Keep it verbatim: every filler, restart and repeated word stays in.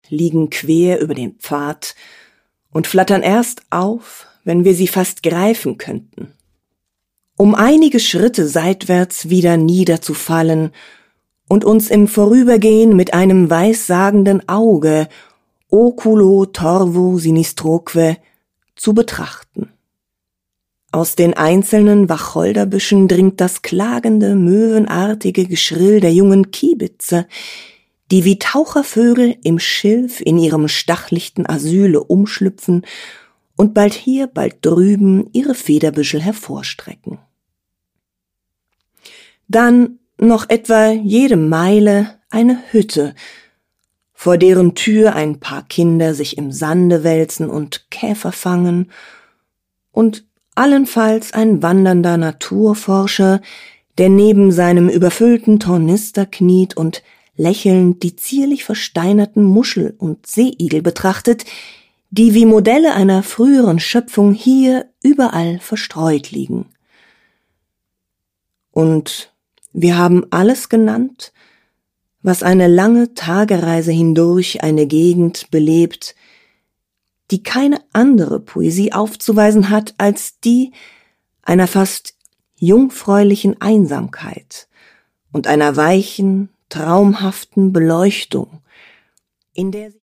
liegen quer über den Pfad und flattern erst auf, wenn wir sie fast greifen könnten, um einige Schritte seitwärts wieder niederzufallen und uns im Vorübergehen mit einem weissagenden Auge, oculo torvo sinistroque, zu betrachten. Aus den einzelnen Wacholderbüschen dringt das klagende, möwenartige Geschrill der jungen Kiebitze, die wie Tauchervögel im Schilf in ihrem stachlichten Asyle umschlüpfen und bald hier, bald drüben ihre Federbüschel hervorstrecken. Dann noch etwa jede Meile eine Hütte, vor deren Tür ein paar Kinder sich im Sande wälzen und Käfer fangen, und allenfalls ein wandernder Naturforscher, der neben seinem überfüllten Tornister kniet und lächelnd die zierlich versteinerten Muschel und Seeigel betrachtet, die wie Modelle einer früheren Schöpfung hier überall verstreut liegen. Und wir haben alles genannt, was eine lange Tagereise hindurch eine Gegend belebt, die keine andere Poesie aufzuweisen hat als die einer fast jungfräulichen Einsamkeit und einer weichen, traumhaften Beleuchtung, in der